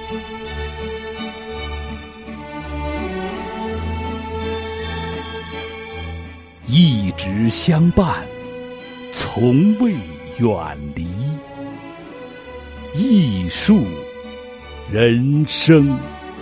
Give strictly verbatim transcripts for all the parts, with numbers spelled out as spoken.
一直相伴，从未远离。艺术人生。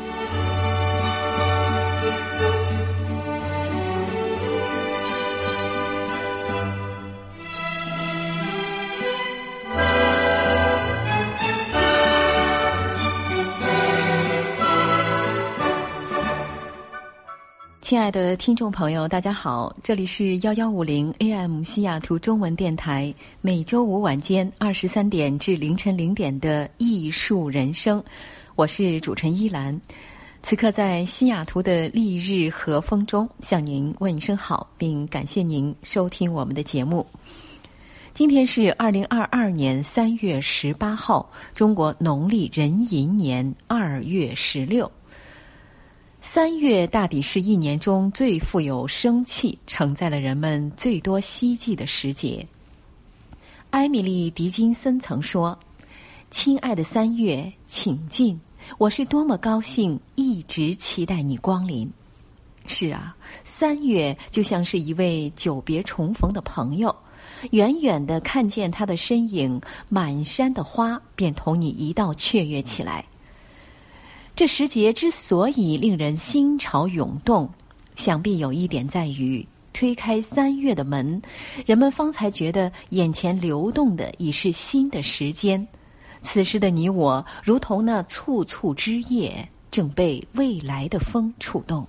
亲爱的听众朋友，大家好，这里是幺幺五零 A M 西雅图中文电台，每周五晚间二十三点至凌晨零点的艺术人生，我是主持人依兰。此刻在西雅图的丽日和风中，向您问一声好，并感谢您收听我们的节目。今天是二零二二年三月十八号，中国农历壬寅年二月十六。三月大抵是一年中最富有生气，承载了人们最多希冀的时节。艾米丽·狄金森曾说：“亲爱的三月，请进，我是多么高兴，一直期待你光临。”是啊，三月就像是一位久别重逢的朋友，远远的看见他的身影，满山的花便同你一道雀跃起来。这时节之所以令人心潮涌动，想必有一点在于推开三月的门，人们方才觉得眼前流动的已是新的时间。此时的你我，如同那簇簇枝叶，正被未来的风触动。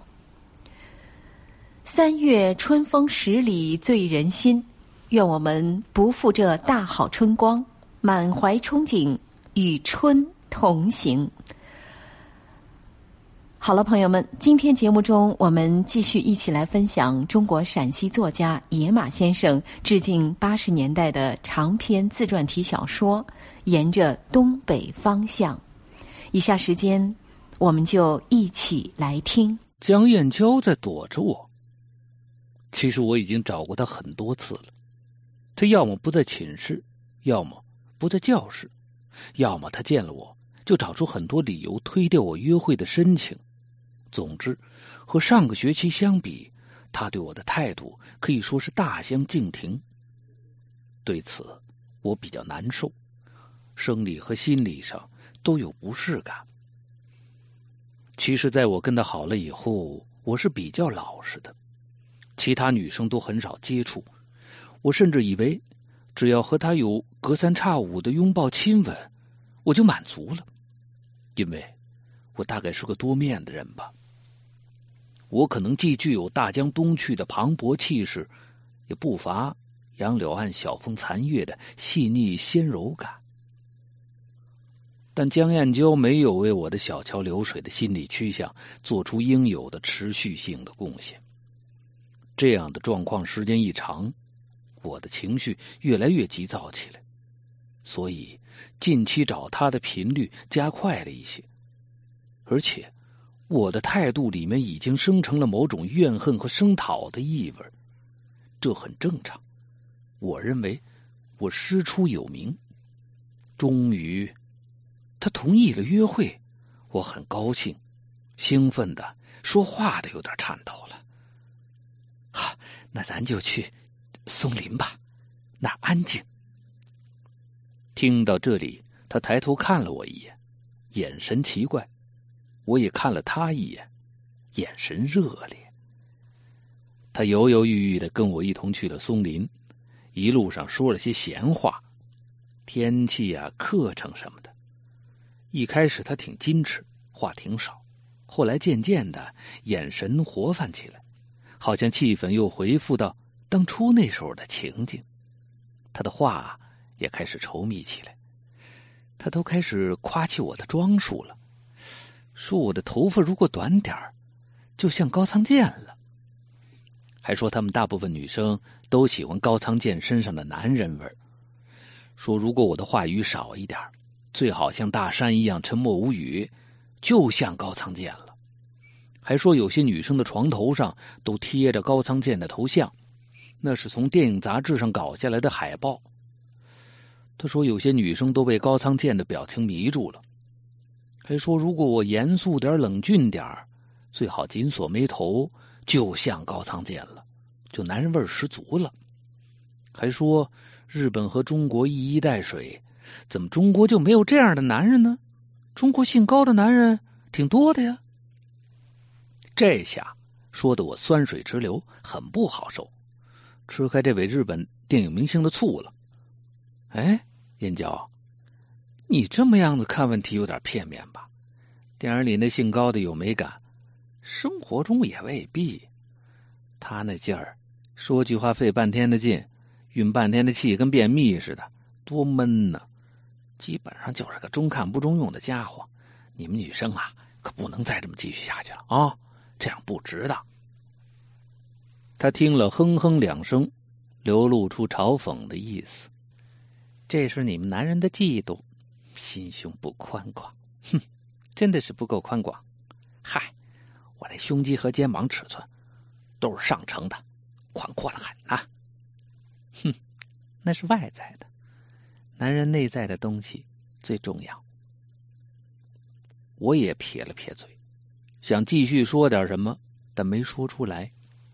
三月春风十里醉人心，愿我们不负这大好春光，满怀憧憬，与春同行。好了，朋友们，今天节目中我们继续一起来分享中国陕西作家野马先生致敬八十年代的长篇自传体小说《沿着东北方向》。以下时间我们就一起来听。 江燕娇在躲着我，其实我已经找过她很多次了，她要么不在寝室，要么不在教室，要么她见了我就找出很多理由推掉我约会的申请。总之，和上个学期相比，他对我的态度可以说是大相径庭。对此，我比较难受，生理和心理上都有不适感。其实，在我跟他好了以后，我是比较老实的，其他女生都很少接触。我甚至以为，只要和他有隔三差五的拥抱亲吻，我就满足了，因为我大概是个多面的人吧。我可能既具有大江东去的磅礴气势，也不乏杨柳岸晓风残月的细腻纤柔感。但江燕娇没有为我的小桥流水的心理趋向做出应有的持续性的贡献。这样的状况时间一长，我的情绪越来越急躁起来，所以近期找他的频率加快了一些。而且我的态度里面已经生成了某种怨恨和声讨的意味，这很正常。我认为我师出有名。终于他同意了约会，我很高兴，兴奋的说话的有点颤抖了。哈，那咱就去松林吧，那儿安静。听到这里，他抬头看了我一眼，眼神奇怪。我也看了他一眼，眼神热烈。他犹犹豫豫的跟我一同去了松林，一路上说了些闲话，天气啊、课程什么的。一开始他挺矜持，话挺少，后来渐渐的眼神活泛起来，好像气氛又恢复到当初那时候的情景。他的话也开始稠密起来，他都开始夸起我的装束了，说我的头发如果短点儿，就像高仓健了。还说他们大部分女生都喜欢高仓健身上的男人味。说如果我的话语少一点，最好像大山一样沉默无语，就像高仓健了。还说有些女生的床头上都贴着高仓健的头像，那是从电影杂志上搞下来的海报。他说有些女生都被高仓健的表情迷住了。 还说如果我严肃点冷峻点，最好紧锁眉头，就像高仓健了，就男人味十足了。还说日本和中国一衣带水，怎么中国就没有这样的男人呢？中国性高的男人挺多的呀。这下说的我酸水直流，很不好受，吃开这位日本电影明星的醋了。哎，燕娇，你这么样子看问题有点片面吧？电影里那性高的有美感，生活中也未必。他那劲儿，说句话费半天的劲，运半天的气，跟便秘似的，多闷呢。基本上就是个中看不中用的家伙。你们女生啊，可不能再这么继续下去了啊！这样不值当。他听了哼哼两声，流露出嘲讽的意思。这是你们男人的嫉妒，心胸不宽广。哼，真的是不够宽广。嗨，我那胸肌和肩膀尺寸都是上乘的，宽阔了很呐。哼，那是外在的，男人内在的东西最重要。我也撇了撇嘴，想继续说点什么，但没说出来。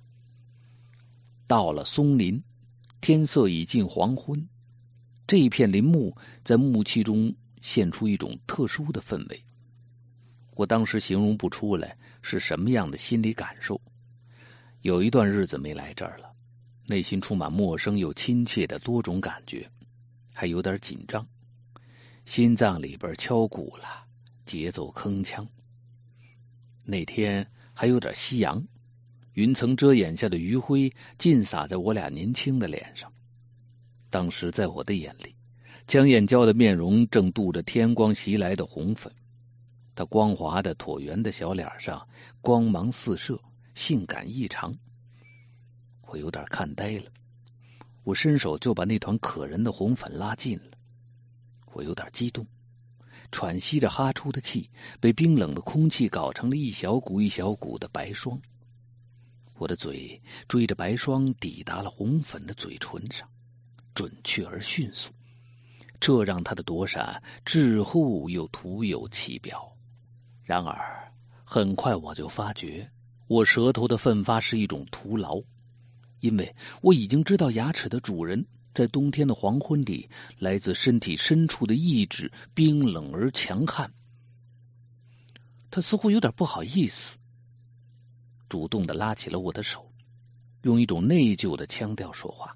到了松林，天色已近黄昏，这一片林木在雾气中现出一种特殊的氛围。我当时形容不出来是什么样的心理感受。有一段日子没来这儿了，内心充满陌生又亲切的多种感觉，还有点紧张，心脏里边敲鼓了，节奏铿锵。那天还有点夕阳，云层遮掩下的余晖尽洒在我俩年轻的脸上。当时在我的眼里，江燕娇的面容正镀着天光袭来的红粉，她光滑的椭圆的小脸上光芒四射，性感异常。我有点看呆了，我伸手就把那团可人的红粉拉近了。我有点激动，喘息着哈出的气被冰冷的空气搞成了一小股一小股的白霜。我的嘴追着白霜抵达了红粉的嘴唇上，准确而迅速，这让他的躲闪滞后又徒有其表。然而很快我就发觉，我舌头的奋发是一种徒劳，因为我已经知道牙齿的主人在冬天的黄昏里，来自身体深处的意志冰冷而强悍。他似乎有点不好意思，主动的拉起了我的手，用一种内疚的腔调说话。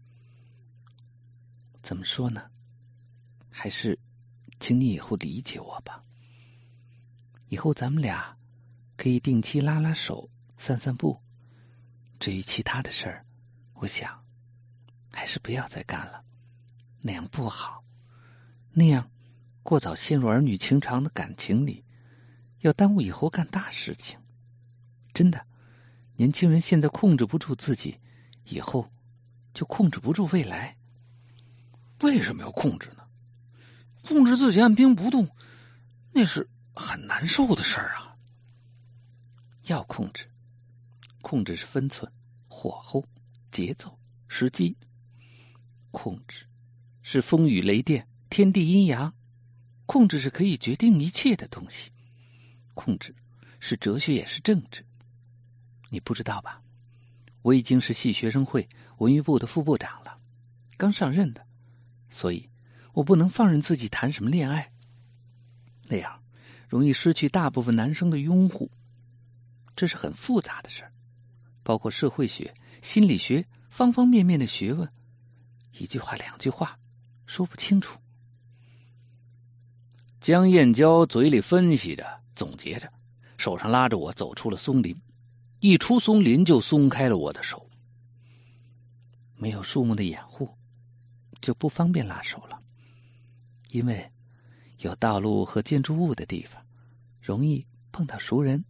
怎么说呢？还是请你以后理解我吧。以后咱们俩可以定期拉拉手，散散步。至于其他的事儿，我想还是不要再干了，那样不好。那样过早陷入儿女情长的感情里，要耽误以后干大事情。真的，年轻人现在控制不住自己，以后就控制不住未来。为什么要控制呢？控制自己按兵不动，那是很难受的事儿啊。要控制，控制是分寸、火候、节奏、时机。控制是风雨雷电、天地阴阳。控制是可以决定一切的东西。控制是哲学也是政治。你不知道吧？我已经是系学生会文娱部的副部长了，刚上任的，所以我不能放任自己谈什么恋爱，那样容易失去大部分男生的拥护。这是很复杂的事儿，包括社会学、心理学方方面面的学问，一句话两句话说不清楚。江燕娇嘴里分析着，总结着，手上拉着我走出了松林。一出松林就松开了我的手。没有树木的掩护，就不方便拉手了，因为有道路和建筑物的地方，容易碰到熟人。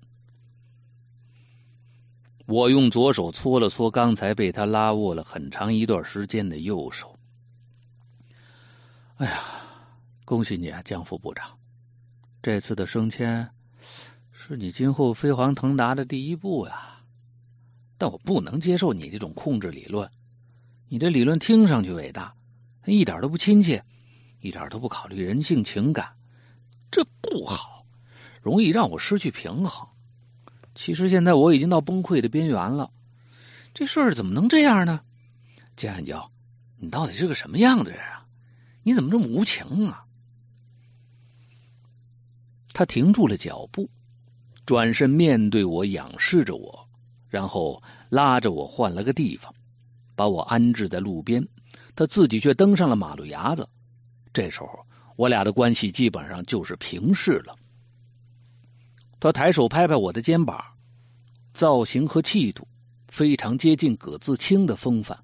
我用左手搓了搓刚才被他拉握了很长一段时间的右手。哎呀，恭喜你啊，江副部长！这次的升迁是你今后飞黄腾达的第一步呀。但我不能接受你这种控制理论，你这理论听上去伟大，一点都不亲切，一点都不考虑人性情感，这不好， 容易让我失去平衡。其实现在我已经到崩溃的边缘了，这事儿怎么能这样呢？江远娇，你到底是个什么样的人啊？你怎么这么无情啊？他停住了脚步，转身面对我，仰视着我，然后拉着我换了个地方，把我安置在路边，他自己却登上了马路牙子。这时候我俩的关系基本上就是平视了。他抬手拍拍我的肩膀，造型和气度非常接近葛自清的风范。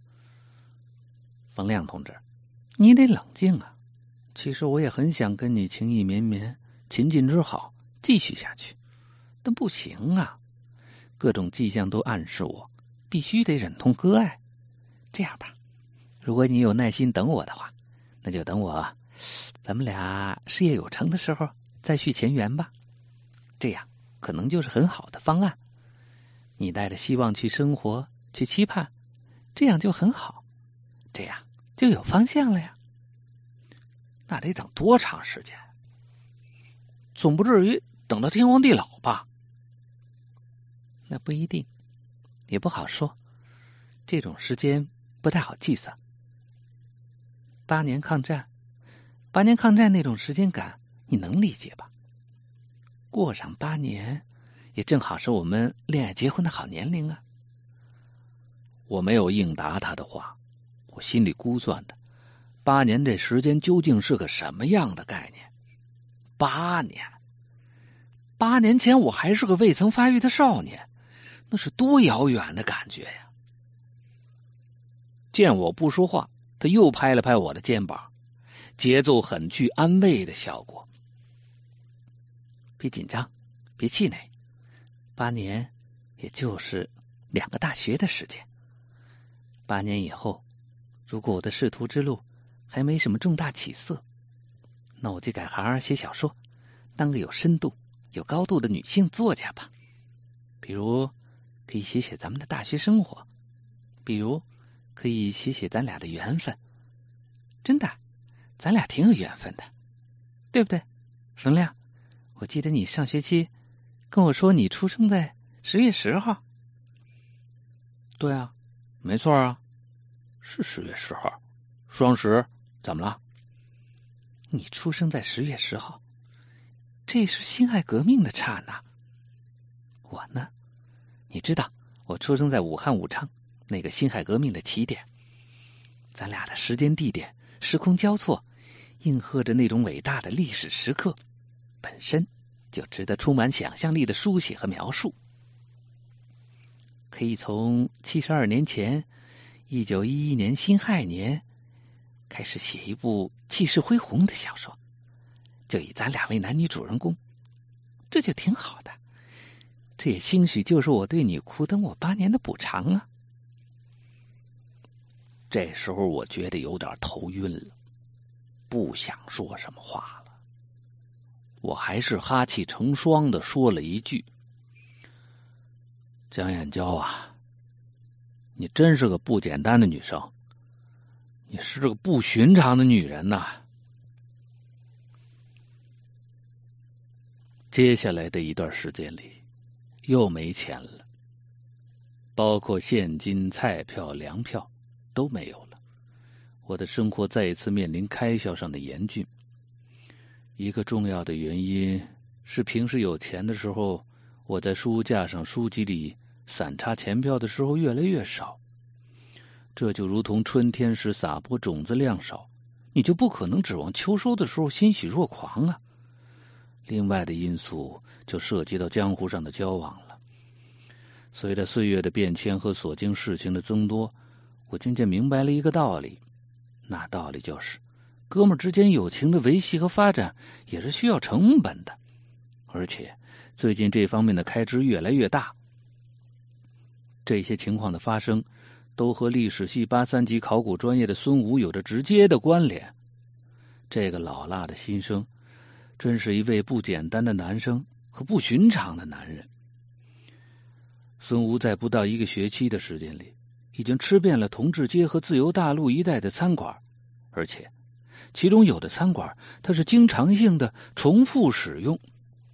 冯亮同志，你得冷静啊，其实我也很想跟你情意绵绵，秦晋之好继续下去，但不行啊，各种迹象都暗示我必须得忍痛割爱。这样吧，如果你有耐心等我的话，那就等我咱们俩事业有成的时候再续前缘吧，这样可能就是很好的方案。你带着希望去生活，去期盼，这样就很好，这样就有方向了呀。那得等多长时间？总不至于等到天荒地老吧？那不一定，也不好说，这种时间不太好计算。八年抗战，八年抗战那种时间感，你能理解吧？过上八年，也正好是我们恋爱结婚的好年龄啊。我没有应答他的话，我心里估算的，八年这时间究竟是个什么样的概念？八年，八年前我还是个未曾发育的少年，那是多遥远的感觉呀！见我不说话，他又拍了拍我的肩膀，节奏很具安慰的效果。别紧张，别气馁，八年也就是两个大学的时间。八年以后，如果我的仕途之路还没什么重大起色，那我就改行写小说，当个有深度、有高度的女性作家吧。比如可以写写咱们的大学生活，比如可以写写咱俩的缘分。真的，咱俩挺有缘分的，对不对，冯亮？我记得你上学期跟我说你出生在十月十号。对啊，没错啊，是十月十号。双十怎么了？你出生在十月十号，这是辛亥革命的刹那。我呢，你知道我出生在武汉武昌，那个辛亥革命的起点。咱俩的时间地点时空交错，应和着那种伟大的历史时刻，本身就值得充满想象力的书写和描述。可以从七十二年前一九一一年辛亥年开始写一部气势恢宏的小说，就以咱俩为男女主人公，这就挺好的。这也兴许就是我对你苦等我八年的补偿啊。这时候我觉得有点头晕了，不想说什么话了。我还是哈气成霜的说了一句：江燕娇啊，你真是个不简单的女生，你是个不寻常的女人呐。接下来的一段时间里又没钱了，包括现金、菜票、粮票都没有了，我的生活再一次面临开销上的严峻。一个重要的原因是平时有钱的时候，我在书架上、书籍里散插钱票的时候越来越少，这就如同春天时撒播种子量少，你就不可能指望秋收的时候欣喜若狂啊。另外的因素就涉及到江湖上的交往了。随着岁月的变迁和所经事情的增多，我渐渐明白了一个道理，那道理就是哥们之间友情的维系和发展也是需要成本的，而且最近这方面的开支越来越大。这些情况的发生都和历史系八三级考古专业的孙武有着直接的关联。这个老辣的新生真是一位不简单的男生和不寻常的男人。孙武在不到一个学期的时间里已经吃遍了同治街和自由大陆一带的餐馆，而且其中有的餐馆它是经常性的重复使用，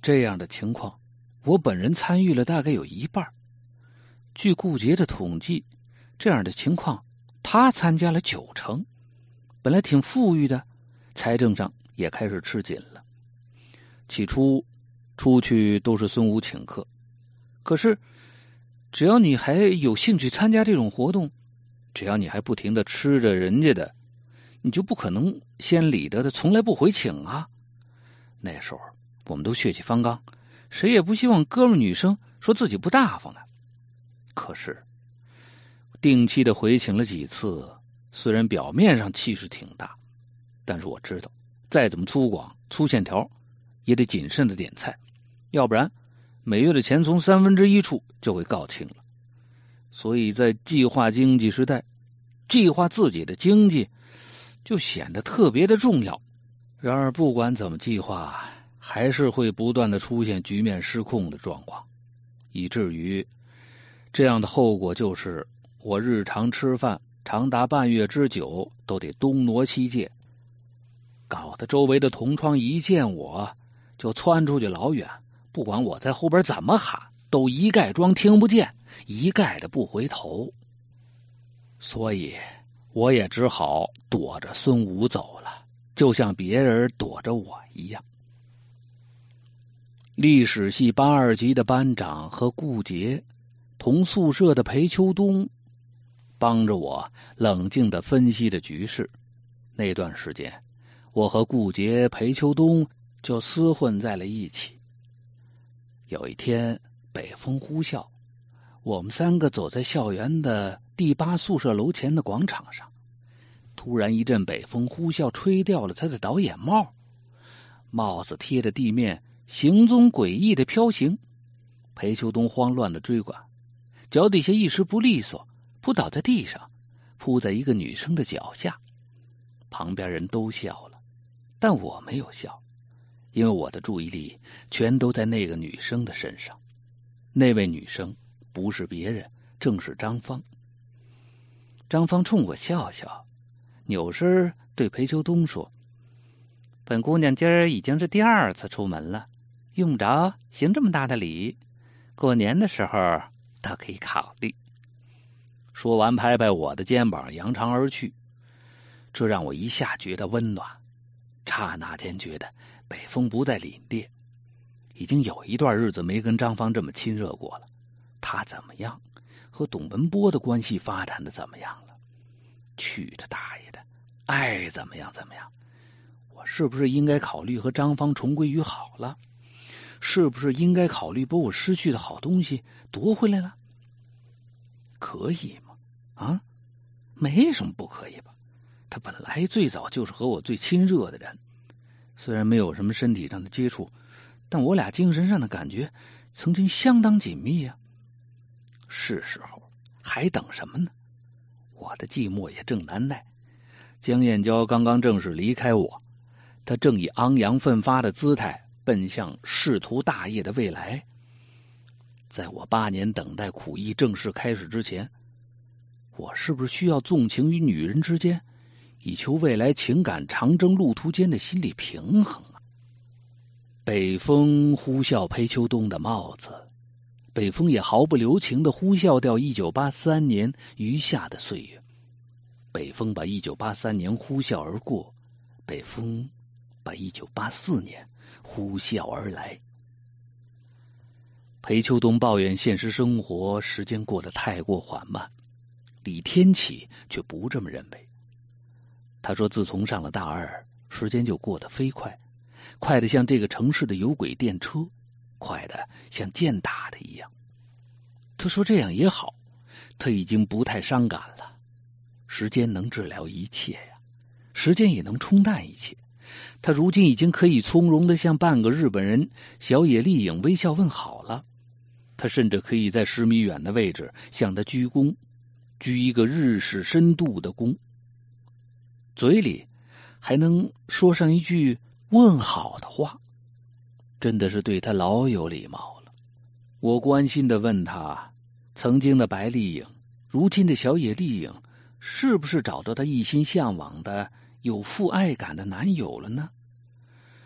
这样的情况，我本人参与了大概有一半。据顾杰的统计，这样的情况他参加了九成。本来挺富裕的，财政上也开始吃紧了。起初出去都是孙武请客，可是只要你还有兴趣参加这种活动，只要你还不停的吃着人家的，你就不可能先理得的从来不回请啊。那时候我们都血气方刚，谁也不希望哥们女生说自己不大方的。可是定期的回请了几次，虽然表面上气势挺大，但是我知道再怎么粗犷粗线条也得谨慎的点菜，要不然每月的钱从三分之一处就会告罄了。所以在计划经济时代，计划自己的经济就显得特别的重要。然而不管怎么计划，还是会不断的出现局面失控的状况，以至于这样的后果就是我日常吃饭长达半月之久都得东挪西借，搞得周围的同窗一见我就窜出去老远，不管我在后边怎么喊，都一概装听不见，一概的不回头。所以我也只好躲着孙武走了，就像别人躲着我一样。历史系八二级的班长和顾杰，同宿舍的裴秋东，帮着我冷静的分析着局势。那段时间，我和顾杰、裴秋东就厮混在了一起。有一天，北风呼啸，我们三个走在校园的第八宿舍楼前的广场上，突然一阵北风呼啸，吹掉了他的导演帽，帽子贴着地面，行踪诡异的飘行。裴秋东慌乱的追赶，脚底下一时不利索，扑倒在地上，扑在一个女生的脚下。旁边人都笑了，但我没有笑，因为我的注意力全都在那个女生的身上。那位女生不是别人，正是张芳。张芳冲我笑笑，扭身对裴秋东说：“本姑娘今儿已经是第二次出门了，用不着行这么大的礼，过年的时候倒可以考虑。”说完拍拍我的肩膀，扬长而去。这让我一下觉得温暖，刹那间觉得北风不再凛冽。已经有一段日子没跟张芳这么亲热过了，他怎么样？和董文波的关系发展的怎么样了？去他大爷的，爱怎么样怎么样？我是不是应该考虑和张芳重归于好了？是不是应该考虑把我失去的好东西夺回来了？可以吗？啊，没什么不可以吧？他本来最早就是和我最亲热的人，虽然没有什么身体上的接触，但我俩精神上的感觉曾经相当紧密呀、啊。是时候，还等什么呢？我的寂寞也正难耐。江燕娇刚刚正式离开我，她正以昂扬奋发的姿态奔向仕途大业的未来。在我八年等待苦役正式开始之前，我是不是需要纵情于女人之间，以求未来情感长征路途间的心理平衡啊？北风呼啸裴秋东的帽子，北风也毫不留情的呼啸掉一九八三年余下的岁月。北风把一九八三年呼啸而过，北风把一九八四年呼啸而来。裴秋东抱怨现实生活时间过得太过缓慢，李天启却不这么认为。他说自从上了大二，时间就过得飞快，快得像这个城市的有轨电车，快得像箭打的一样。他说这样也好，他已经不太伤感了。时间能治疗一切呀，时间也能冲淡一切。他如今已经可以从容的向半个日本人小野丽影微笑问好了。他甚至可以在十米远的位置向他鞠躬，鞠一个日式深度的躬，嘴里还能说上一句问好的话，真的是对他老有礼貌了。我关心的问他，曾经的白丽影，如今的小野丽影，是不是找到他一心向往的有父爱感的男友了呢？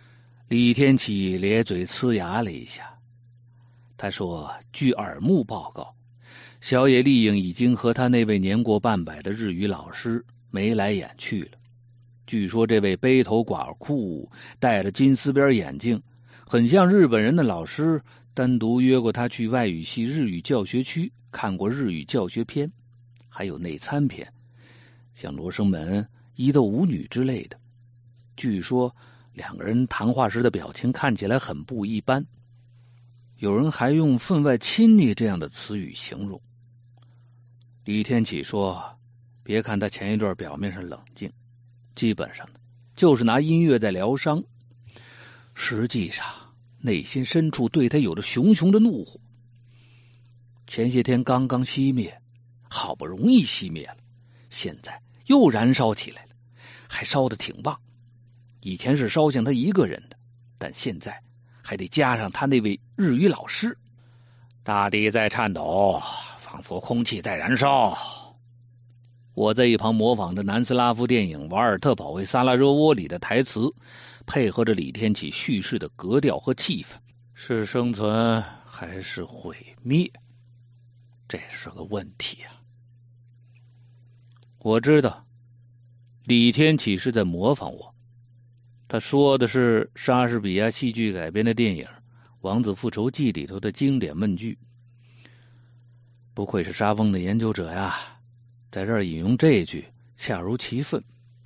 李天启咧嘴呲牙了一下，他说：“据耳目报告，小野丽影已经和他那位年过半百的日语老师眉来眼去了。据说这位背头寡裤、戴着金丝边眼镜、很像日本人的老师，单独约过他去外语系日语教学区看过日语教学篇，还有内参篇，像罗生门、伊豆舞女之类的。据说两个人谈话时的表情看起来很不一般，有人还用分外亲昵这样的词语形容。”李天启说：“别看他前一段表面上冷静，基本上就是拿音乐在疗伤，实际上内心深处对他有着熊熊的怒火。前些天刚刚熄灭，好不容易熄灭了，现在又燃烧起来了，还烧得挺旺。以前是烧向他一个人的，但现在还得加上他那位日语老师。大地在颤抖，仿佛空气在燃烧。”我在一旁模仿着南斯拉夫电影《瓦尔特保卫萨拉热窝》里的台词，配合着李天启叙事的格调和气氛。是生存还是毁灭？这是个问题啊！我知道李天启是在模仿我，他说的是莎士比亚戏剧改编的电影《王子复仇记》里头的经典闷剧。不愧是沙翁的研究者呀，在这儿引用这句恰如其分。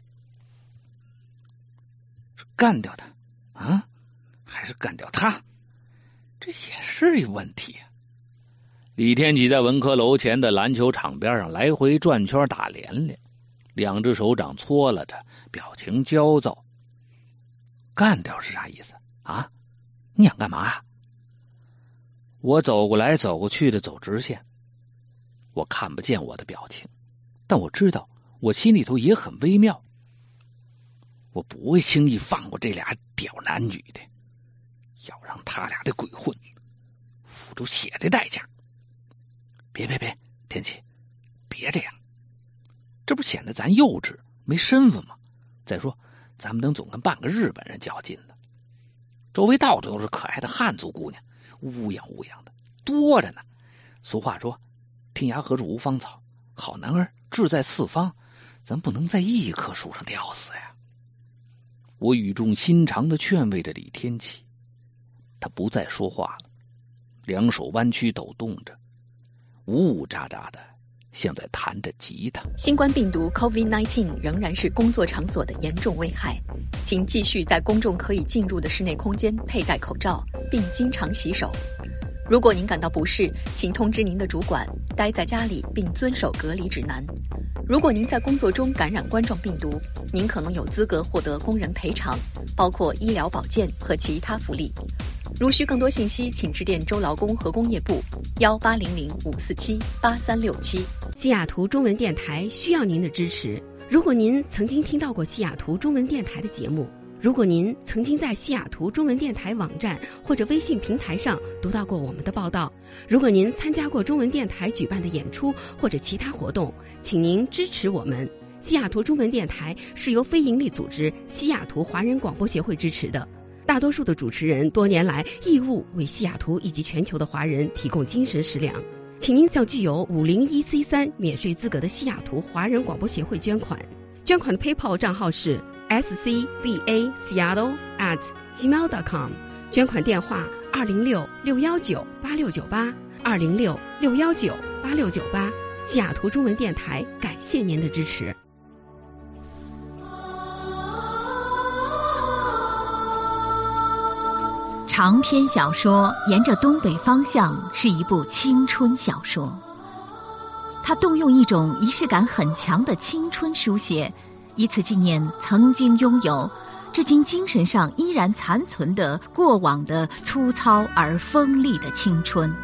干掉他啊，还是干掉他？这也是一问题啊！李天启在文科楼前的篮球场边上来回转圈打连连，两只手掌搓拉着，表情焦躁。干掉是啥意思啊？你想干嘛呀？我走过来走过去的走直线，我看不见我的表情，但我知道我心里头也很微妙。我不会轻易放过这俩屌男女的，要让他俩的鬼混付出血的代价。别别别，天启，别这样，这不显得咱幼稚没身份吗？再说咱们能总跟半个日本人较劲呢？周围到处都是可爱的汉族姑娘，乌泱乌泱的多着呢。俗话说，天涯何处无芳草，好男儿志在四方，咱不能在一棵树上吊死呀！我语重心长的劝慰着李天启，他不再说话了，两手弯曲抖动着，呜呜喳喳的，像在弹着吉他。 新冠病毒 COVID 十九 仍然是工作场所的严重危害，请继续在公众可以进入的室内空间佩戴口罩，并经常洗手。如果您感到不适，请通知您的主管，待在家里并遵守隔离指南。如果您在工作中感染冠状病毒，您可能有资格获得工人赔偿，包括医疗保健和其他福利。如需更多信息，请致电州劳工和工业部幺八零零五四七八三六七。 西雅图中文电台需要您的支持。如果您曾经听到过西雅图中文电台的节目，如果您曾经在西雅图中文电台网站或者微信平台上读到过我们的报道，如果您参加过中文电台举办的演出或者其他活动，请您支持我们。西雅图中文电台是由非营利组织西雅图华人广播协会支持的，大多数的主持人多年来义务为西雅图以及全球的华人提供精神食粮，请您向具有五零一 C 三 免税资格的西雅图华人广播协会捐款。捐款的 PayPal 账号是 s c b a seattle at gmail dot com， 捐款电话二零六六一九八六九八二零六六一九八六九八。西雅图中文电台感谢您的支持。 长篇小说《沿着东北方向》是一部青春小说，它动用一种仪式感很强的青春书写，以此纪念曾经拥有至今精神上依然残存的过往的粗糙而锋利的青春。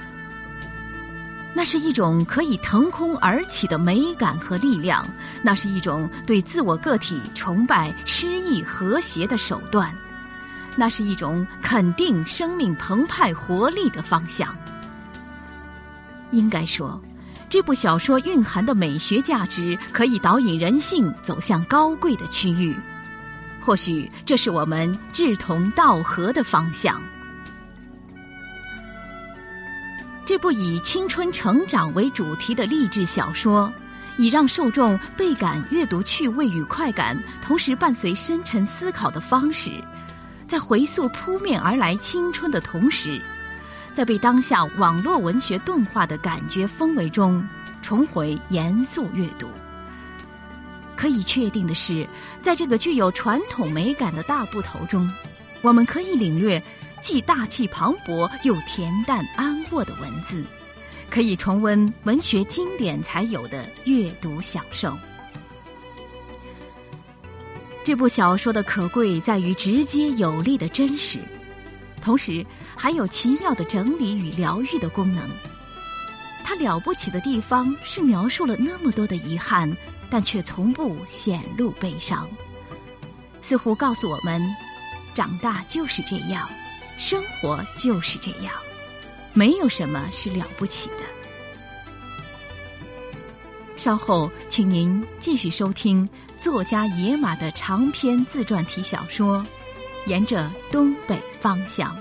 那是一种可以腾空而起的美感和力量，那是一种对自我个体崇拜诗意和谐的手段，那是一种肯定生命澎湃活力的方向。应该说，这部小说蕴含的美学价值可以导引人性走向高贵的区域。 或许这是我们志同道合的方向。这部以青春成长为主题的励志小说，以让受众倍感阅读趣味与快感，同时伴随深沉思考的方式，在回溯扑面而来青春的同时，在被当下网络文学钝化的感觉氛围中重回严肃阅读。可以确定的是，在这个具有传统美感的大部头中，我们可以领略既大气磅礴又恬淡安卧的文字，可以重温文学经典才有的阅读享受。这部小说的可贵在于直接有力的真实，同时还有奇妙的整理与疗愈的功能。它了不起的地方是描述了那么多的遗憾，但却从不显露悲伤，似乎告诉我们，长大就是这样，生活就是这样，没有什么是了不起的。稍后请您继续收听作家野马的长篇自传体小说《沿着东北方向》。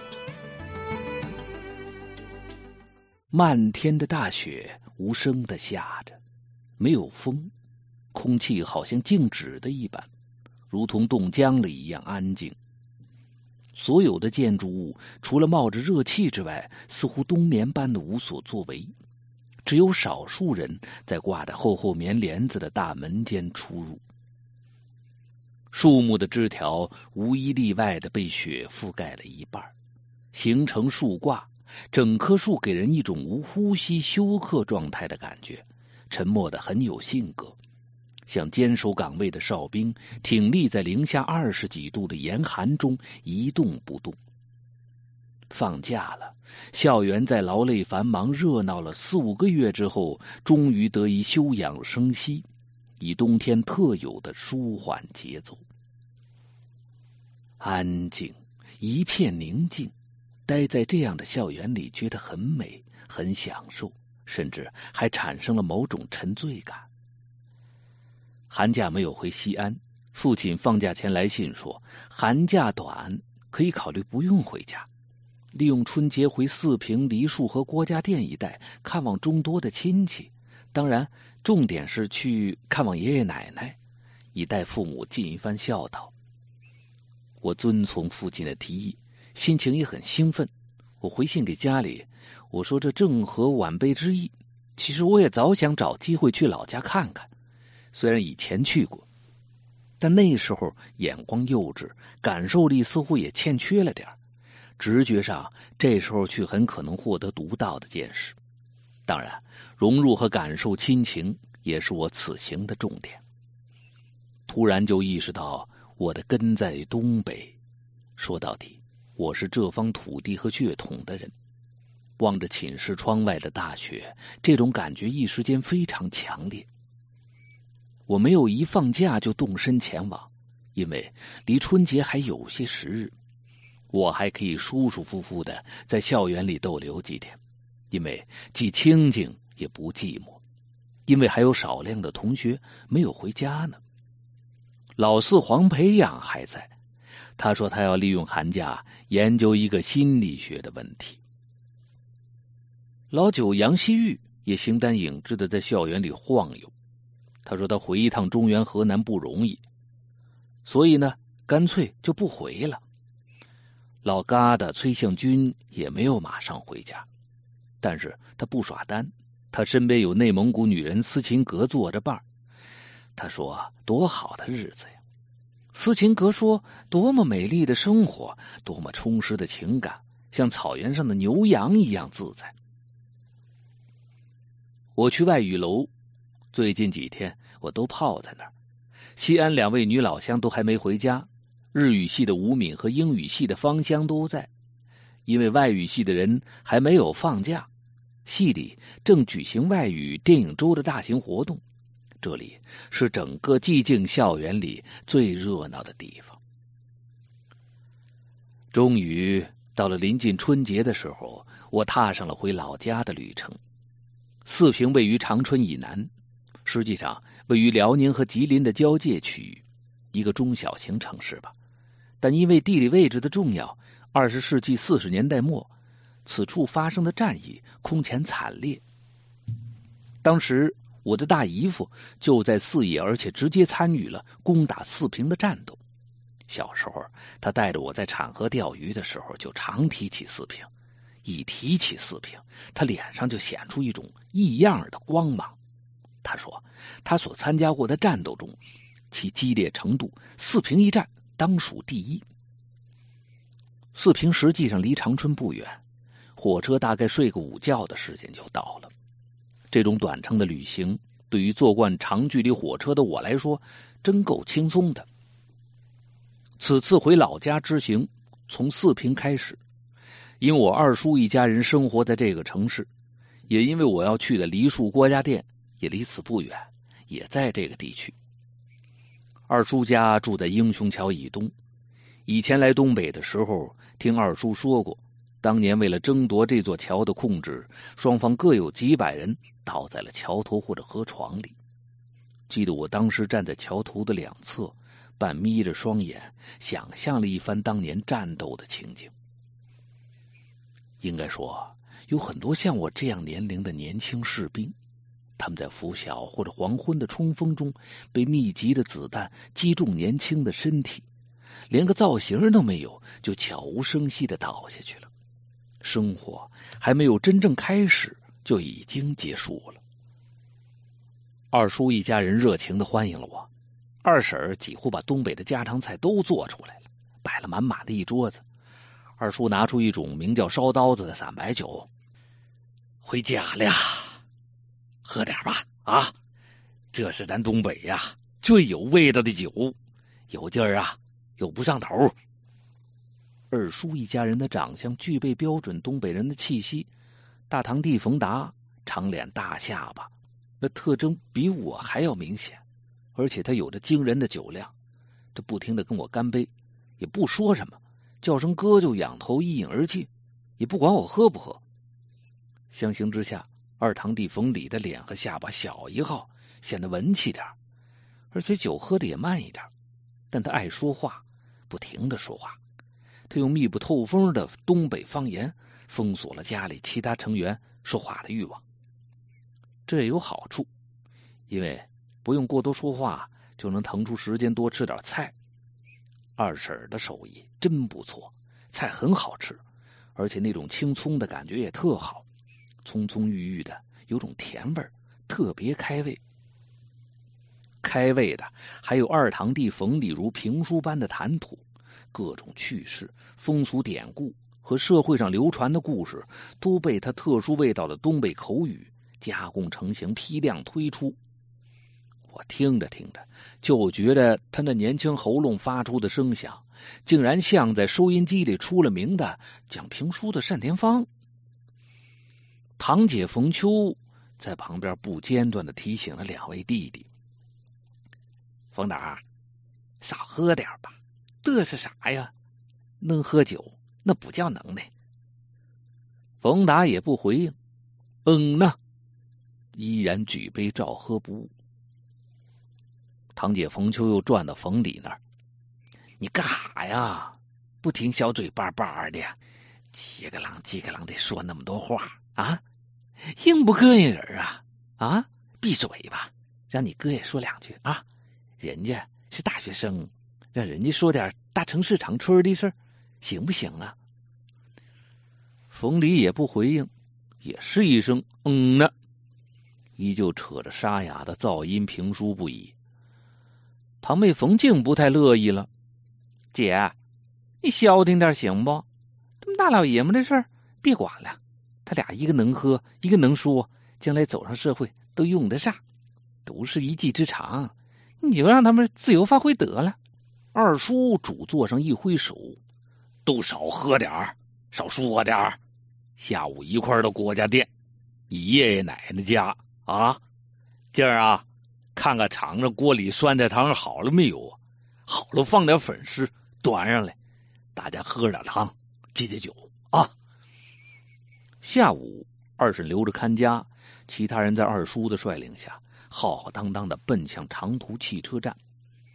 漫天的大雪无声地下着，没有风，空气好像静止的一般，如同冻僵了一样安静。所有的建筑物除了冒着热气之外，似乎冬眠般的无所作为，只有少数人在挂着厚厚棉帘子的大门间出入。树木的枝条无一例外的被雪覆盖了一半，形成树挂，整棵树给人一种无呼吸休克状态的感觉，沉默的很有性格，像坚守岗位的哨兵，挺立在零下二十几度的严寒中一动不动。放假了，校园在劳累繁忙热闹了四五个月之后，终于得以休养生息，以冬天特有的舒缓节奏。安静，一片宁静，待在这样的校园里觉得很美，很享受，甚至还产生了某种沉醉感。寒假没有回西安，父亲放假前来信说，寒假短，可以考虑不用回家，利用春节回四平、梨树和郭家店一带看望众多的亲戚，当然重点是去看望爷爷奶奶，以待父母尽一番孝道。我遵从父亲的提议，心情也很兴奋。我回信给家里，我说这正合晚辈之意，其实我也早想找机会去老家看看，虽然以前去过，但那时候眼光幼稚，感受力似乎也欠缺了点，直觉上这时候去很可能获得独到的见识。当然，融入和感受亲情也是我此行的重点。突然就意识到我的根在东北，说到底我是这方土地和血统的人。望着寝室窗外的大雪，这种感觉一时间非常强烈。我没有一放假就动身前往，因为离春节还有些时日，我还可以舒舒服服的在校园里逗留几天，因为既清静也不寂寞，因为还有少量的同学没有回家呢。老四黄培养还在，他说他要利用寒假研究一个心理学的问题。老九杨希玉也形单影只的在校园里晃悠，他说他回一趟中原河南不容易，所以呢干脆就不回了。老疙瘩崔向军也没有马上回家，但是他不耍单，他身边有内蒙古女人斯琴格做着伴。他说多好的日子呀！斯琴格说多么美丽的生活，多么充实的情感，像草原上的牛羊一样自在。我去外语楼，最近几天我都泡在那儿。西安两位女老乡都还没回家，日语系的吴敏和英语系的方香都在，因为外语系的人还没有放假，系里正举行外语电影周的大型活动。这里是整个寂静校园里最热闹的地方。终于到了临近春节的时候，我踏上了回老家的旅程。四平位于长春以南，实际上位于辽宁和吉林的交界区域。 一个中小型城市吧，但因为地理位置的重要，二十世纪四十年代末，此处发生的战役空前惨烈。当时我的大姨夫就在四野，而且直接参与了攻打四平的战斗。小时候，他带着我在产河钓鱼的时候，就常提起四平。一提起四平，他脸上就显出一种异样的光芒。他说，他所参加过的战斗中，其激烈程度，四平一战当属第一。四平实际上离长春不远，火车大概睡个午觉的时间就到了。这种短程的旅行，对于坐惯长距离火车的我来说，真够轻松的。此次回老家之行，从四平开始，因我二叔一家人生活在这个城市，也因为我要去的梨树郭家店也离此不远，也在这个地区。二叔家住在英雄桥以东，以前来东北的时候，听二叔说过，当年为了争夺这座桥的控制，双方各有几百人倒在了桥头或者河床里。记得我当时站在桥头的两侧，半眯着双眼，想象了一番当年战斗的情景。应该说，有很多像我这样年龄的年轻士兵，他们在拂晓或者黄昏的冲锋中，被密集的子弹击中年轻的身体，连个造型都没有，就悄无声息地倒下去了。生活还没有真正开始，就已经结束了。二叔一家人热情地欢迎了我，二婶几乎把东北的家常菜都做出来了，摆了满满的一桌子。二叔拿出一种名叫烧刀子的散白酒，回家了呀，喝点吧啊！这是咱东北呀最有味道的酒，有劲儿啊，又不上头。二叔一家人的长相具备标准东北人的气息，大堂弟冯达长脸大下巴，那特征比我还要明显，而且他有着惊人的酒量，他不停地跟我干杯，也不说什么，叫声哥就仰头一饮而尽，也不管我喝不喝。相形之下，二堂弟冯李的脸和下巴小一号，显得文气点，而且酒喝的也慢一点，但他爱说话，不停的说话。他用密不透风的东北方言封锁了家里其他成员说话的欲望。这也有好处，因为不用过多说话，就能腾出时间多吃点菜。二婶的手艺真不错，菜很好吃，而且那种青葱的感觉也特好，葱葱郁郁的，有种甜味，特别开胃。开胃的还有二堂弟冯李如评书般的谈吐，各种趣事、风俗典故和社会上流传的故事，都被他特殊味道的东北口语加工成型，批量推出。我听着听着，就觉得他那年轻喉咙发出的声响，竟然像在收音机里出了名的讲评书的单田芳。堂姐冯秋在旁边不间断的提醒了两位弟弟：“冯达，少喝点吧，这是啥呀？能喝酒那不叫能耐。”冯达也不回应，嗯呢，依然举杯照喝不误。堂姐冯秋又转到冯李那儿：“你干哈呀？不停小嘴巴巴的，叽个啷叽个啷的说那么多话啊，硬不膈应人啊？啊，闭嘴吧，让你哥也说两句啊！人家是大学生，让人家说点大城市长春的事儿，行不行啊？”冯李也不回应，也是一声嗯呢，依旧扯着沙哑的噪音评书不已。堂妹冯静不太乐意了：“姐，你消停点行不？他们大老爷们的事儿别管了，他俩一个能喝，一个能说，将来走上社会都用得上，都是一技之长，你就让他们自由发挥得了。”二叔主座上一挥手：“都少喝点儿，少说点儿，下午一块儿到郭家店，你爷爷奶奶家啊，今儿啊看看尝尝锅里酸菜汤好了没有，好了放点粉丝端上来，大家喝点汤解解酒啊。”下午二婶留着看家，其他人在二叔的率领下浩浩荡荡的奔向长途汽车站。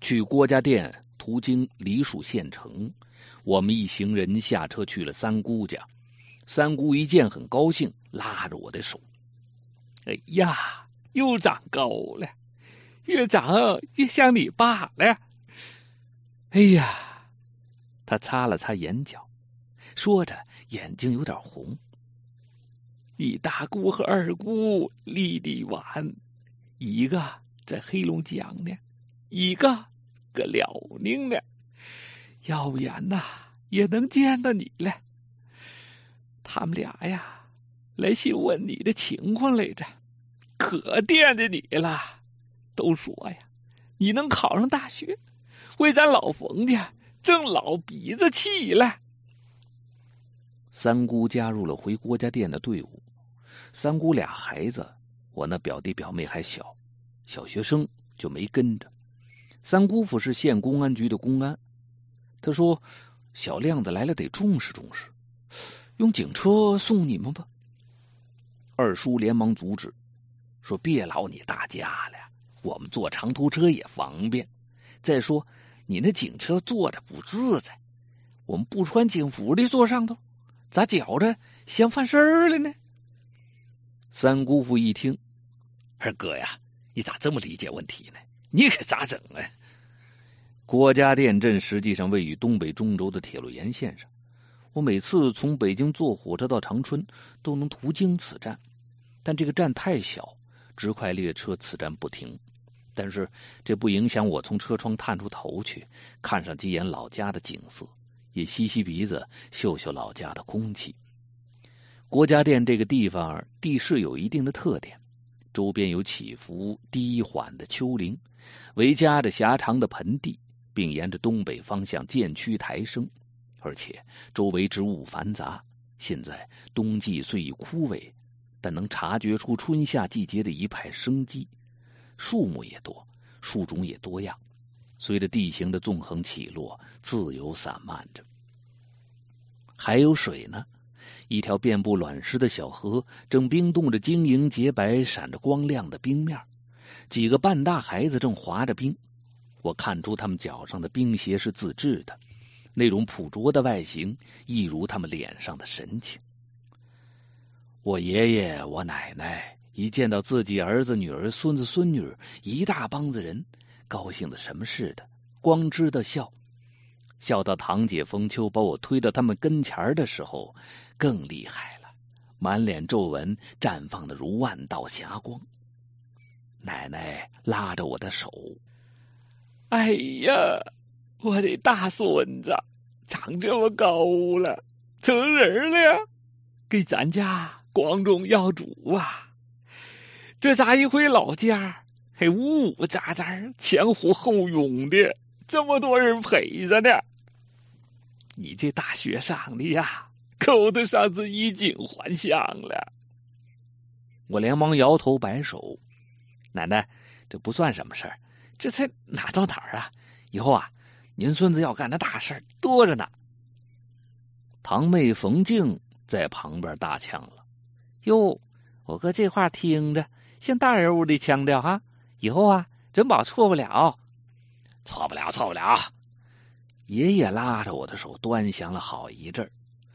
去郭家店途经梨树县城，我们一行人下车去了三姑家。三姑一见很高兴，拉着我的手：“哎呀，又长高了，越长越像你爸了。”哎呀，他擦了擦眼角，说着眼睛有点红。你大姑和二姑离得远，一个在黑龙江呢，一个搁辽宁呢，要不然呐也能见到你了。他们俩呀来信问你的情况来着，可惦记你了，都说呀你能考上大学，为咱老冯家挣老鼻子气了。三姑加入了回郭家店的队伍。三姑俩孩子，我那表弟表妹还小，小学生就没跟着。三姑父是县公安局的公安，他说小亮子来了得重视重视，用警车送你们吧。二叔连忙阻止，说别劳你大家了，我们坐长途车也方便，再说你那警车坐着不自在，我们不穿警服的坐上头，咋觉着像犯事儿了呢？三姑父一听，二哥呀，你咋这么理解问题呢？你可咋整啊？郭家店镇实际上位于东北中轴的铁路沿线上，我每次从北京坐火车到长春都能途经此站，但这个站太小，直快列车此站不停。但是这不影响我从车窗探出头去，看上几眼老家的景色，也吸吸鼻子，嗅嗅老家的空气。郭家店这个地方地势有一定的特点，周边有起伏低缓的丘陵，围夹着狭长的盆地，并沿着东北方向渐趋抬升，而且周围植物繁杂。现在冬季虽已枯萎，但能察觉出春夏季节的一派生机。树木也多，树种也多样，随着地形的纵横起落，自由散漫着。还有水呢，一条遍布卵石的小河正冰冻着晶莹洁白、闪着光亮的冰面，几个半大孩子正滑着冰。我看出他们脚上的冰鞋是自制的，那种朴拙的外形一如他们脸上的神情。我爷爷我奶奶一见到自己儿子女儿孙子孙女一大帮子人，高兴的什么似的，光知道笑。笑到堂姐冯秋把我推到他们跟前的时候更厉害了，满脸皱纹绽放的如万道霞光。奶奶拉着我的手，哎呀，我的大孙子长这么高了，成人了呀，给咱家光宗耀祖啊！这咋一回老家还呜呜喳喳前呼后拥的，这么多人陪着呢。你这大学上的呀，够得上是衣锦还乡了。我连忙摇头摆手，奶奶，这不算什么事儿，这才哪到哪儿啊？以后啊，您孙子要干的大事多着呢。堂妹冯静在旁边搭腔了：“哟，我哥这话听着像大人物的腔调哈，以后啊，真保错不了。”错不了，错不了。爷爷拉着我的手端详了好一阵儿。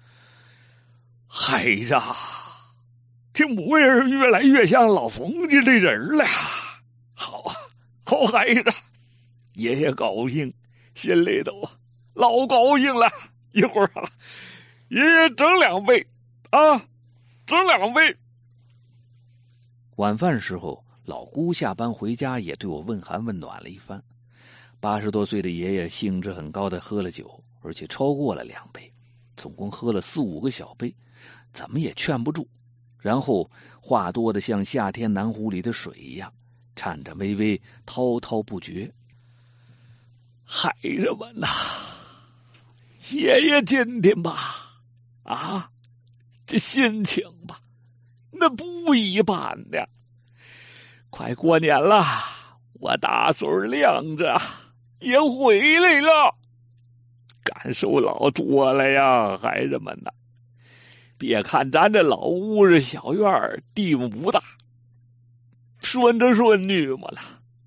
孩子，这模样越来越像老冯家的人了。好啊，好孩子，爷爷高兴，心里头老高兴了。一会儿啊，爷爷整两杯啊，整两杯。晚饭时候，老姑下班回家也对我问寒问暖了一番。八十多岁的爷爷兴致很高的喝了酒，而且超过了两杯，总共喝了四五个小杯，怎么也劝不住。然后话多的像夏天南湖里的水一样，颤颤巍巍，滔滔不绝。孩子们呐，爷爷今天吧，啊，这心情吧，那不一般的。快过年了，我大孙亮子也回来了，感受老多了呀，孩子们呐！别看咱这老屋子小院地方不大，孙子孙女嘛了，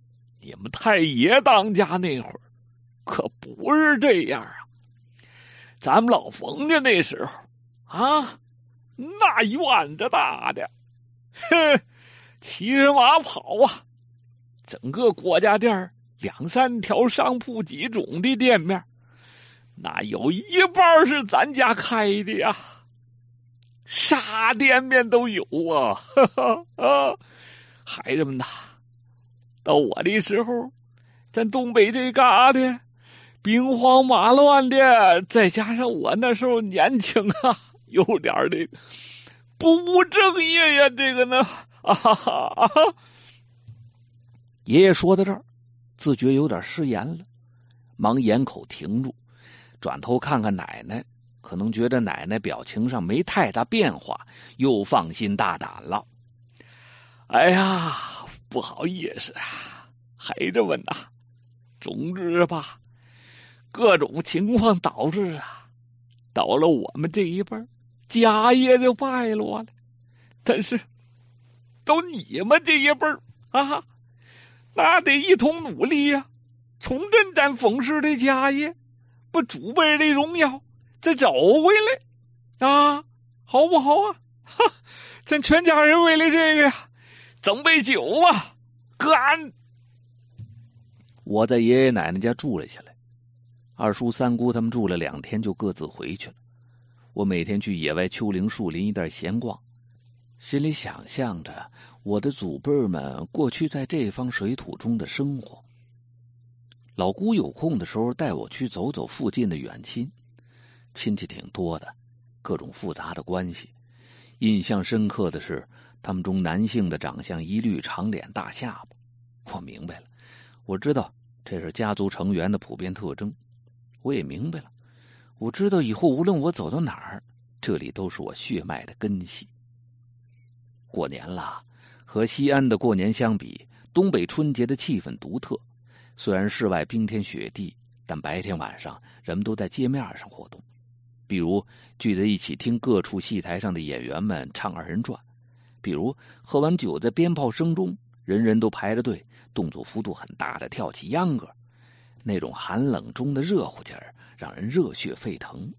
你们太爷当家那会儿可不是这样啊！咱们老冯家那时候啊，那院子大的，哼，骑着马跑啊，整个国家店两三条商铺几种的店面，那有一半是咱家开的呀，啥店面都有啊！哈哈啊，孩子们呐，到我的时候，咱东北这嘎达兵荒马乱的，再加上我那时候年轻啊，有点的不务正业呀，这个呢，啊哈哈啊！ 爷爷说到这儿，自觉有点失言了，忙掩口停住，转头看看奶奶，可能觉得奶奶表情上没太大变化，又放心大胆了。 哎呀，不好意思啊，孩子们呐，总之吧，各种情况导致啊，到了我们这一辈，家业就败落了。但是到你们这一辈啊，那得一同努力呀、啊，重振咱冯氏的家业，把祖辈的荣耀再找回来啊，好不好啊？哈，咱全家人为了这个呀，整杯酒啊，干！ 我在爷爷奶奶家住了下来，二叔三姑他们住了两天就各自回去了。我每天去野外丘陵树林一带闲逛，心里想象着我的祖辈们过去在这方水土中的生活。老姑有空的时候带我去走走附近的远亲，亲戚挺多的，各种复杂的关系。印象深刻的是，他们中男性的长相一律长脸大下巴。我明白了，我知道这是家族成员的普遍特征。我也明白了，我知道以后无论我走到哪儿，这里都是我血脉的根系。过年了，和西安的过年相比，东北春节的气氛独特。虽然室外冰天雪地，但白天晚上人们都在街面上活动，比如聚在一起听各处戏台上的演员们唱二人转，比如喝完酒在鞭炮声中，人人都排着队，动作幅度很大的跳起秧歌，那种寒冷中的热乎劲儿让人热血沸腾。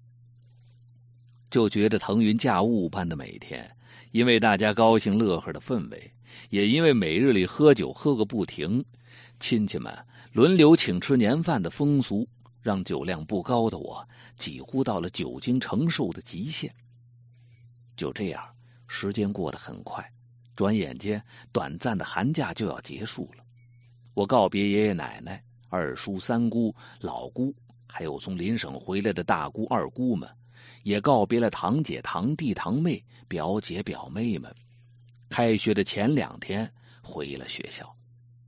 就觉得腾云驾雾般的每天，因为大家高兴乐呵的氛围，也因为每日里喝酒喝个不停，亲戚们轮流请吃年饭的风俗，让酒量不高的我几乎到了酒精承受的极限。就这样，时间过得很快，转眼间短暂的寒假就要结束了。我告别爷爷奶奶、二叔三姑、老姑，还有从邻省回来的大姑二姑们，也告别了堂姐堂弟堂妹、表姐表妹们。开学的前两天回了学校。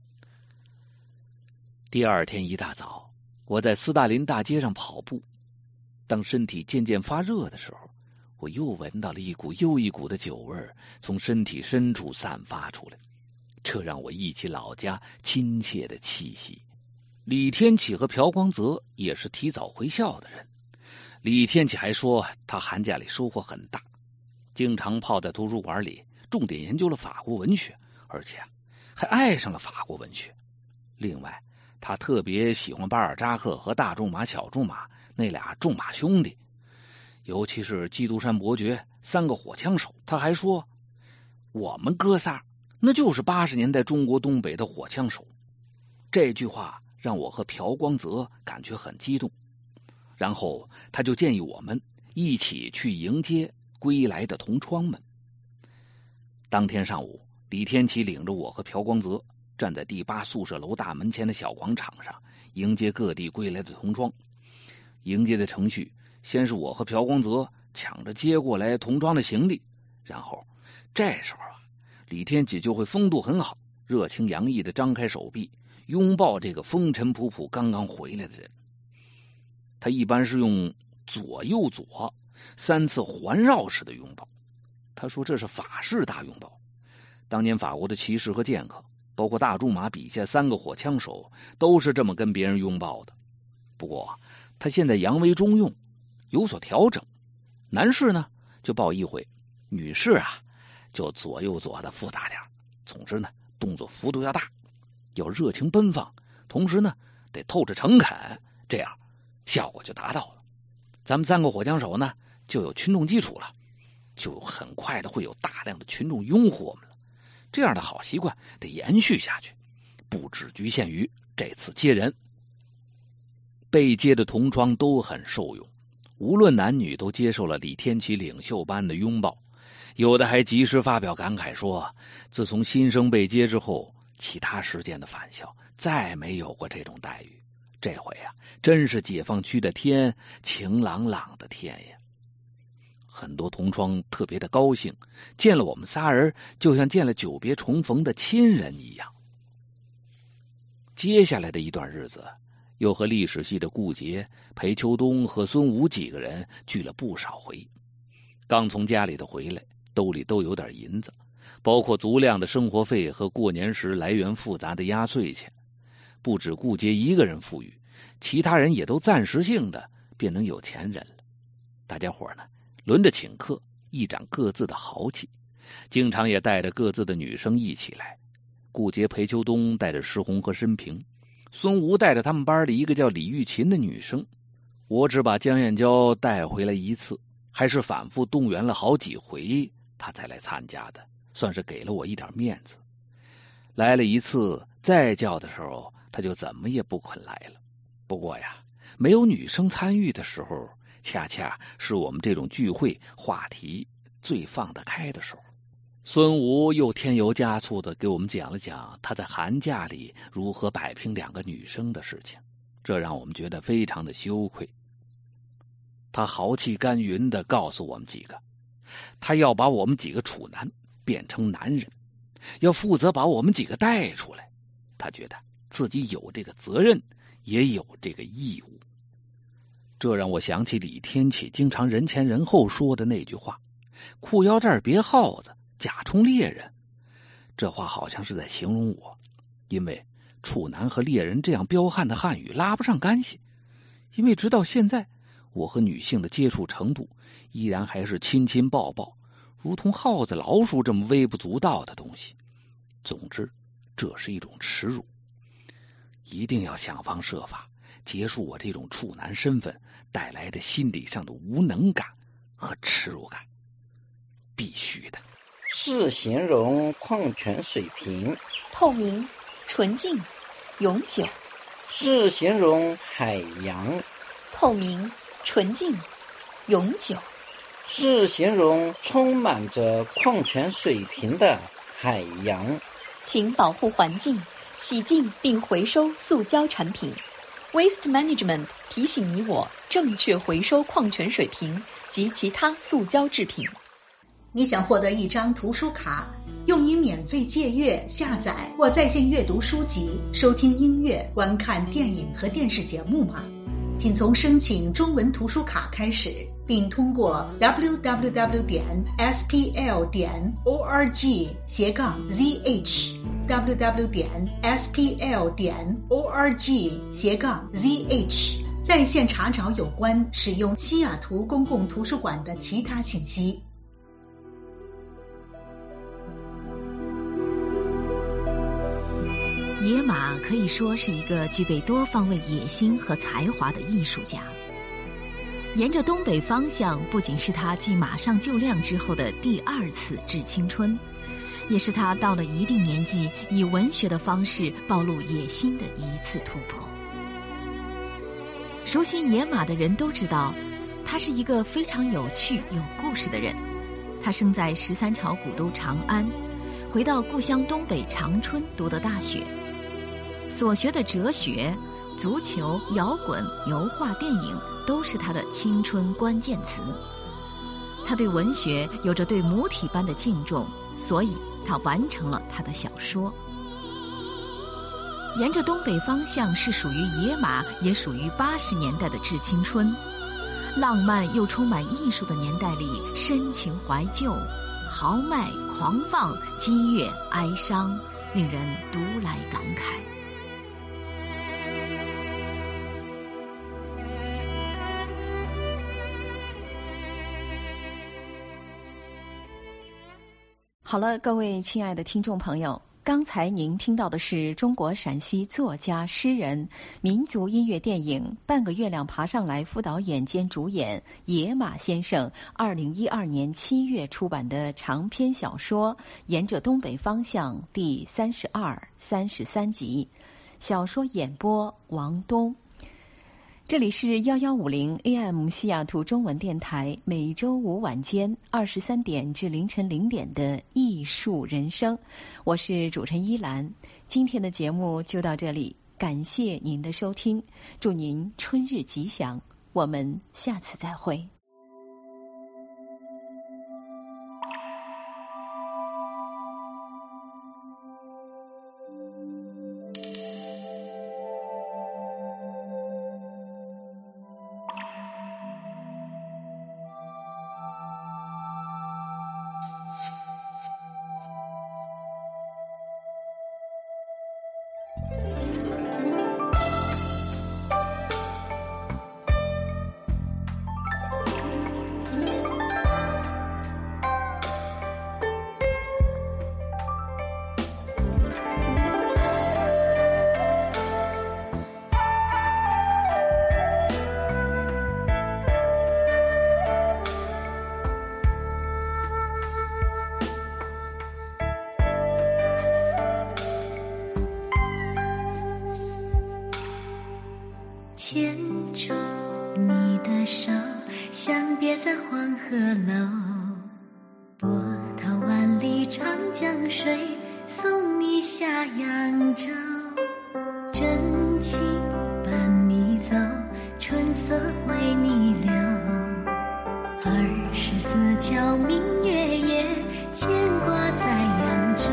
第二天一大早，我在斯大林大街上跑步，当身体渐渐发热的时候，我又闻到了一股又一股的酒味从身体深处散发出来，这让我忆起老家亲切的气息。李天启和朴光泽也是提早回校的人。李天启还说他寒假里收获很大，经常泡在图书馆里，重点研究了法国文学，而且还爱上了法国文学。另外，他特别喜欢巴尔扎克和大仲马、小仲马那俩仲马兄弟，尤其是基督山伯爵三个火枪手。他还说，我们哥仨那就是八十年代中国东北的火枪手。这句话让我和朴光泽感觉很激动。然后他就建议我们一起去迎接归来的同窗们。当天上午，李天启领着我和朴光泽站在第八宿舍楼大门前的小广场上，迎接各地归来的同窗。迎接的程序，先是我和朴光泽抢着接过来同窗的行李，然后这时候啊，李天启就会风度很好，热情洋溢的张开手臂，拥抱这个风尘仆仆刚刚回来的人。他一般是用左右左三次环绕式的拥抱，他说这是法式大拥抱。当年法国的骑士和剑客，包括大仲马笔下三个火枪手，都是这么跟别人拥抱的。不过他现在扬为中用，有所调整。男士呢就抱一回，女士啊就左右左的复杂点。总之呢，动作幅度要大。 要热情奔放，同时呢得透着诚恳，这样效果就达到了。咱们三个火枪手呢就有群众基础了，就很快的会有大量的群众拥护我们了。这样的好习惯得延续下去，不只局限于这次接人。被接的同窗都很受用，无论男女都接受了李天琪领袖般的拥抱，有的还及时发表感慨说，自从新生被接之后，其他时间的返校再没有过这种待遇。这回呀、啊，真是解放区的天晴朗朗的天呀！很多同窗特别的高兴，见了我们仨人就像见了久别重逢的亲人一样。接下来的一段日子，又和历史系的顾杰、裴秋东和孙武几个人聚了不少回。刚从家里头回来，兜里都有点银子，包括足量的生活费和过年时来源复杂的压岁钱。不止顾杰一个人富裕，其他人也都暂时性的变成有钱人了。大家伙呢轮着请客，一展各自的豪气，经常也带着各自的女生一起来。顾杰、裴秋东带着石红和申平，孙吴带着他们班里一个叫李玉琴的女生。我只把江燕娇带回来一次，还是反复动员了好几回她才来参加的，算是给了我一点面子。来了一次，再叫的时候她就怎么也不肯来了。不过呀，没有女生参与的时候，恰恰是我们这种聚会话题最放得开的时候。孙吴又添油加醋的给我们讲了讲他在寒假里如何摆平两个女生的事情，这让我们觉得非常的羞愧。他豪气干云的告诉我们几个，他要把我们几个处男变成男人，要负责把我们几个带出来。他觉得自己有这个责任，也有这个义务。这让我想起李天启经常人前人后说的那句话，裤腰带别耗子，假充猎人。这话好像是在形容我，因为处男和猎人这样彪悍的汉语拉不上干系。因为直到现在，我和女性的接触程度依然还是亲亲抱抱，如同耗子老鼠这么微不足道的东西。总之，这是一种耻辱，一定要想方设法结束我这种处男身份带来的心理上的无能感和耻辱感，必须的。 是形容矿泉水瓶， 透明、纯净、永久。 是形容海洋， 透明、纯净、永久。 是形容充满着矿泉水瓶的海洋。 请保护环境，洗净并回收塑胶产品。Waste Management 提醒你我正确回收矿泉水瓶及其他塑胶制品。 你想获得一张图书卡，用于免费借阅、下载或在线阅读书籍、收听音乐、观看电影和电视节目吗？请从申请中文图书卡开始，并通过 double-u double-u double-u 点 s p l 点 org 斜杠 z h double-u double-u double-u 点 s p l 点 org 斜杠 z h 在线查找有关使用西雅图公共图书馆的其他信息。 野马可以说是一个具备多方位野心和才华的艺术家。沿着东北方向，不仅是他继马上就亮之后的第二次致青春，也是他到了一定年纪以文学的方式暴露野心的一次突破。熟悉野马的人都知道，他是一个非常有趣有故事的人。他生在十三朝古都长安，回到故乡东北长春读的大学，所学的哲学、足球、摇滚、油画、电影都是他的青春关键词。他对文学有着对母体般的敬重，所以他完成了他的小说。沿着东北方向是属于野马，也属于八十年代的致青春。浪漫又充满艺术的年代里，深情怀旧，豪迈狂放，激越哀伤，令人读来感慨。 好了，各位亲爱的听众朋友， 刚才您听到的是中国陕西作家、诗人、民族音乐电影《半个月亮爬上来》副导演兼主演野马先生二零一二年七月出版的长篇小说《沿着东北方向》第三十二、三十三集。小说演播王东。这里是幺幺五零 A M 西雅图中文电台，每周五晚间二十三点至凌晨零点的艺术人生，我是主持人依兰。今天的节目就到这里，感谢您的收听，祝您春日吉祥，我们下次再会。 牵住你的手，相别在黄河楼，波涛万里长江水，送你下扬州。真情伴你走，春色为你留，二十四桥明月夜，牵挂在扬州。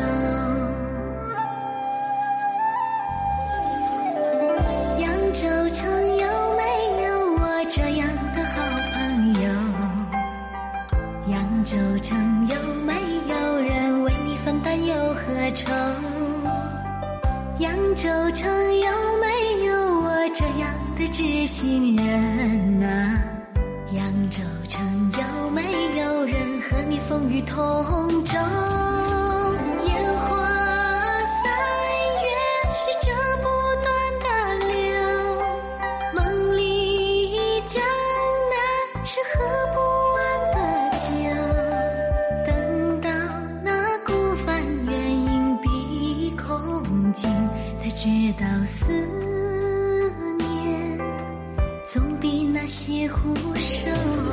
扬州城有没有我这样的好朋友？扬州城有没有人为你分担忧和愁？扬州城有没有我这样的知心人啊？扬州城有没有人和你风雨同舟？烟花三月是这不断的流，梦里江南是喝不完的酒。等到那孤帆远影碧空尽，才知道思念总比那些胡手。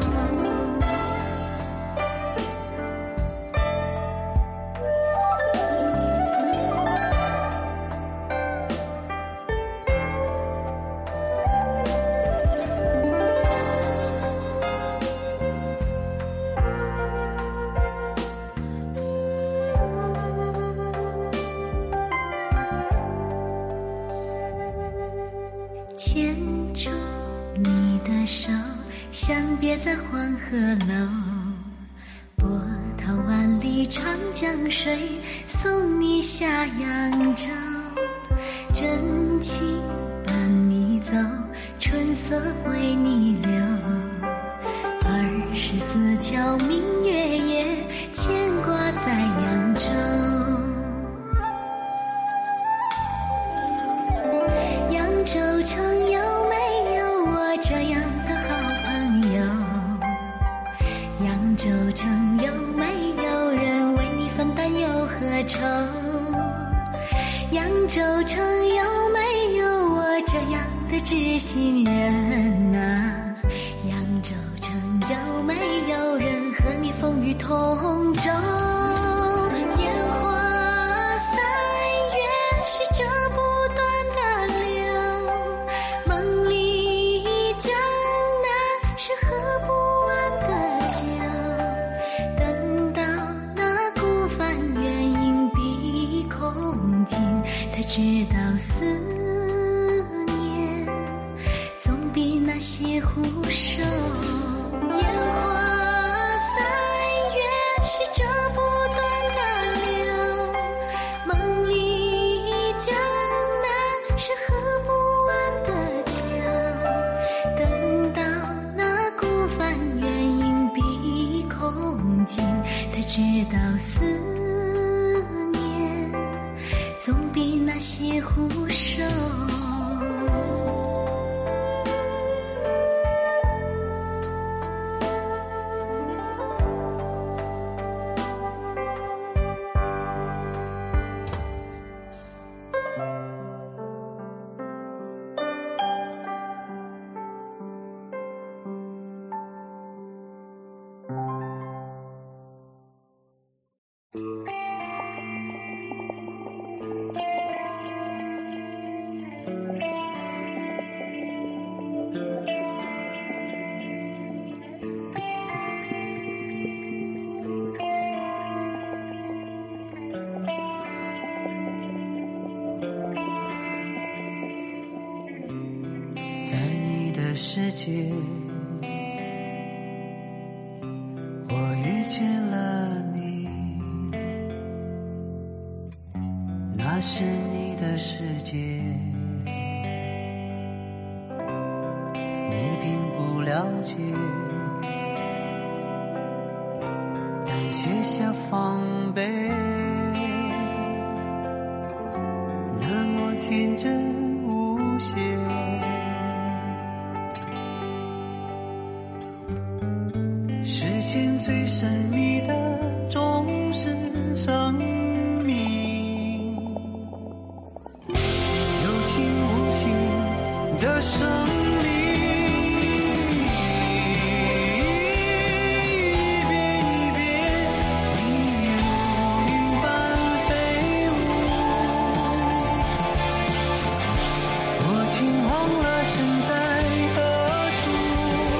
牵住你的手，相别在黄河楼，波涛万里长江水，送你下扬州。真情伴你走，春色为你留，二十四桥明月夜，牵挂在扬州。扬州城有没有我这样的好朋友？扬州城有没有人为你分担忧和愁？扬州城有没有我这样的知心人啊？扬州城有没有人和你风雨同舟？烟花三月是这不断的流，梦里江南是喝不完的酒。等到那孤帆远影碧空尽，才知道思念总比那些胡手。烟花三月是这不断的流，梦里江南是喝不完的酒。等到那孤帆远影碧空尽，才知道思念些护手。 在你的世界，我遇见了你，那是你的世界，你并不了解，但卸下防备，那么天真无邪。世间最神秘的总是生命，有情无情的生命，一遍一遍你如云般飞舞，我竟忘了身在何处。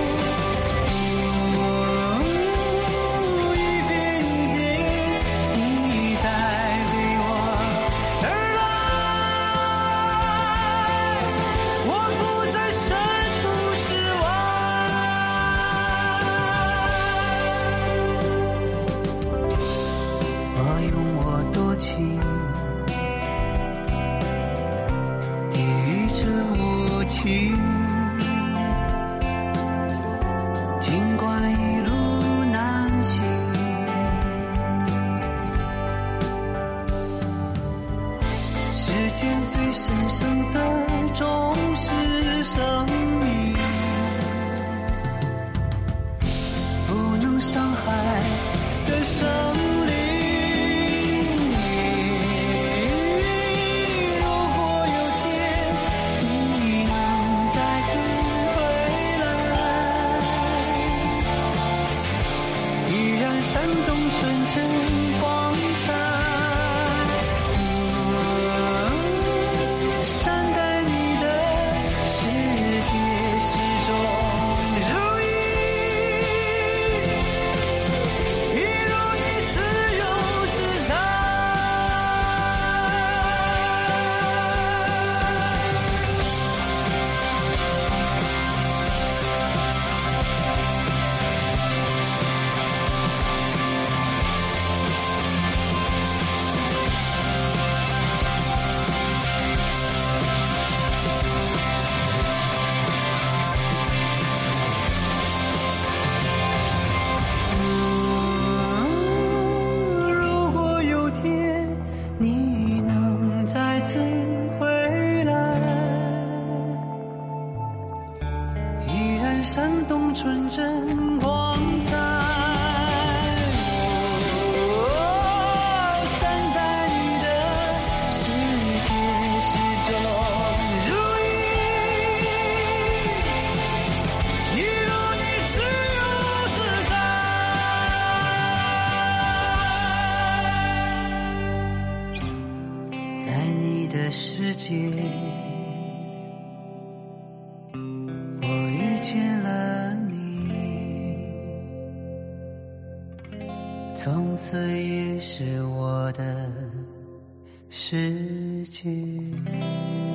尽管一路难行，世间最神圣的总是生命，不能伤害的生灵。闪动纯真光彩，善待你的世界始终如一，一如你自由自在。闪动纯真光彩，哦，善待你的世界始终如一，一如你自由自在，在你的世界。见了你，从此也是我的世界。